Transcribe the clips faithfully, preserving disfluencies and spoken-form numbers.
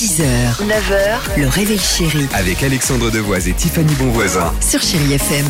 six heures, neuf heures, le réveil chéri Avec Alexandre Devoise et Tiffany Bonvoisin. sur Chéri F M.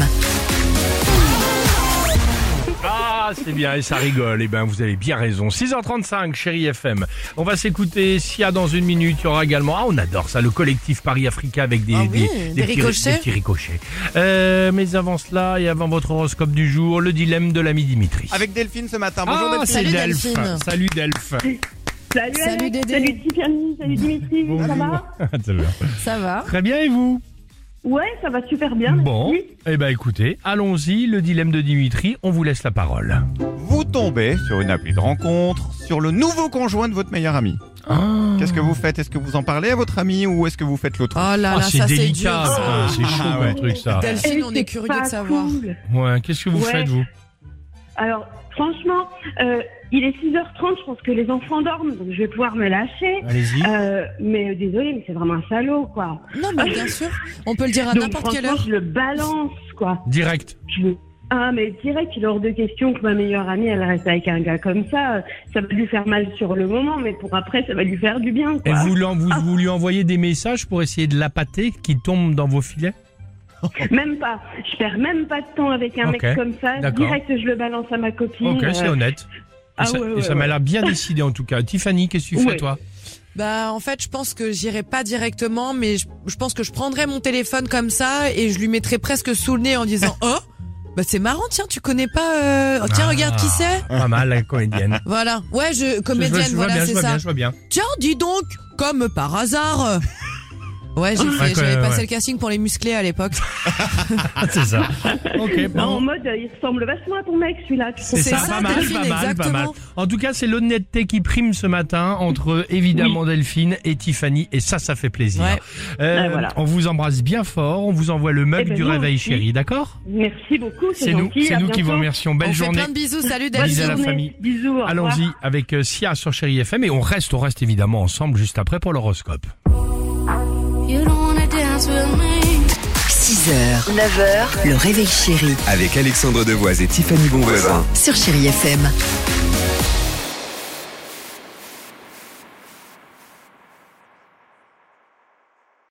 Ah, c'est bien, et ça rigole. Eh ben, vous avez bien raison. six heures trente-cinq, Chéri F M. On va s'écouter Sia dans une minute. Il y aura également, ah, on adore ça, le collectif Paris Africa avec des, Ah oui, des, des petits, ricochets. des petits ricochets. Euh, mais avant cela, et avant votre horoscope du jour, le dilemme de l'ami Dimitri. Avec Delphine ce matin. Bonjour Ah, Delphine. c'est Salut, Delph. Delphine. Salut Delph. Salut, Salut, Alex, Dédé. salut Tiffany, salut Dimitri, ça va? C'est bien. Ça va? Très bien, et vous? Ouais, ça va super bien. Bon, merci. eh ben écoutez, allons-y, le dilemme de Dimitri, on vous laisse la parole. Vous tombez sur une appli de rencontre sur le nouveau conjoint de votre meilleur ami. Ah, Qu'est-ce que vous faites? Est-ce que vous en parlez à votre ami ou est-ce que vous faites l'autre? Oh là Ah, là, c'est ça c'est délicat, dur. ça. ça. C'est chaud Ah, comme ouais. truc, ça. Delphine, Et on c'est est curieux pas de savoir. cool. Ouais, qu'est-ce que vous Ouais. faites, vous? Alors, franchement, euh, il est six heures trente, je pense que les enfants dorment, donc je vais pouvoir me lâcher. Allez-y. Euh, mais euh, désolé, mais c'est vraiment un salaud, quoi. Non, mais bien sûr, on peut le dire à donc, n'importe quelle franchement, heure. je le balance, quoi. Direct. Je le- Ah, mais direct, il est hors de question que ma meilleure amie, elle reste avec un gars comme ça. Ça va lui faire mal sur le moment, mais pour après, ça va lui faire du bien, Et quoi. vous, lui en- vous, vous lui envoyez des messages pour essayer de l'appâter qui tombe dans vos filets? Même pas. Je perds même pas de temps avec un Ok, mec comme ça. d'accord. Direct, je le balance à ma copine. Ok, c'est euh, honnête. Et ah ça, ouais, et ouais, ça m'a ouais. l'air bien décidé en tout cas. Tiffany, qu'est-ce que tu fais Ouais. toi? Bah, en fait, je pense que j'irai pas directement, mais je, je pense que je prendrais mon téléphone comme ça et je lui mettrais presque sous le nez en disant oh, bah c'est marrant, tiens, tu connais pas. Euh... oh, tiens, Ah. regarde qui c'est. Pas mal, la comédienne. Voilà. Ouais, je Je comédienne, vois- je vois voilà, bien, je c'est vois ça. bien, je vois bien. Tiens, dis donc, comme par hasard. Ouais, j'ai fait, Ouais, j'avais ouais. passé le casting pour les musclés à l'époque. Ah, c'est ça. Ok, Non, en bon. mode, euh, il ressemble vachement à ton mec, celui-là. Tu C'est sais ça, ça, pas mal, Delphine, pas mal, pas mal. exactement. En tout cas, c'est l'honnêteté qui prime ce matin entre évidemment Delphine et Tiffany, et ça, ça fait plaisir. Ouais. Euh, Ouais, voilà. On vous embrasse bien fort, on vous envoie le mug Eh ben, du moi réveil aussi. chéri, d'accord? Merci beaucoup, c'est C'est nous, gentil. c'est à nous qui vous bientôt. remercions. Belle On journée. fait plein de bisous, salut Bonne Bisous à Delphine. la journée. famille. Bisous, au revoir. Allons-y avec euh, Sia sur Chéri F M et on reste, on reste évidemment ensemble juste après pour l'horoscope. six heures, neuf heures, le réveil chéri Avec Alexandre Devoise et Tiffany Bonvoisin. sur Chéri F M.